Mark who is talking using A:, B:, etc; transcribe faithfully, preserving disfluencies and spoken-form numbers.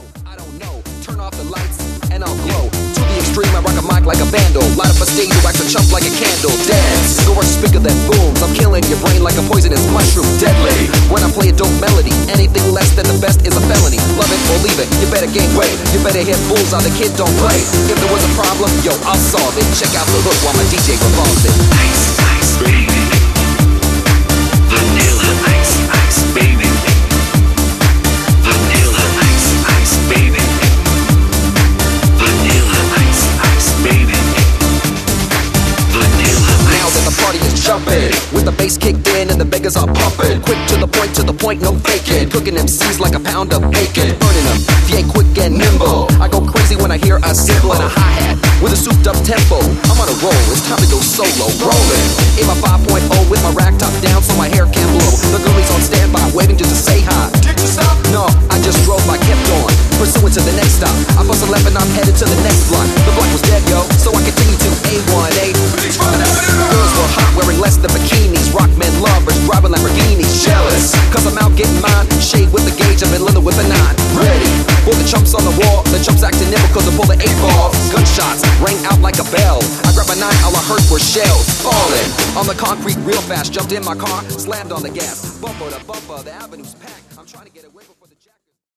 A: I don't know. Turn off the lights and I'll glow. To the extreme, I rock a mic like a vandal. Light up a stage, wax a chump like a candle. Dance, go a speaker that booms. I'm killing your brain like a poisonous mushroom. Deadly. When I play a dope melody, anything less than the best is a felony. Love it or leave it, you better gain weight. You better hit bulls on the kid don't play. If there was a problem, yo, I'll solve it. Check out the hook while my D J revolves it.
B: Ice, ice, baby. Vanilla ice, ice, baby. Vanilla ice, ice, baby. Vanilla ice, ice, baby. Vanilla ice.
A: Now that the party is jumping, with the bass kicked in and the beggars are pumping. Quick to the point, to the point, no faking. Cooking M Cs like a pound of bacon. Burning them, if you ain't quick and nimble. I go crazy when I hear a cymbal and a hi-hat with a souped up tempo. I'm on a roll, it's time to go solo. Rolling in my five point oh with my rack top down so my hair can blow. The girlies on standby, waiting just to say hi. Did you stop? No, I just drove, I kept on, pursuing to the next stop. I bust a left and I'm headed to the next block. The block was dead, yo, so I continued to A one A. Girls were hot, wearing less than bikinis. Rock men lovers, driving Lamborghinis. Jealous, cause I'm out getting mine. Shade with the gauge, I'm in leather with a nine. Ready for the chumps on the wall. The chumps acting nimble cause I pull the eight ball. Gunshots rang out like a bell. I grabbed my nine, all I heard were shells falling on the concrete real fast. Jumped in my car, slammed on the gas. Bumper to bumper, the avenue's packed. I'm trying to get away from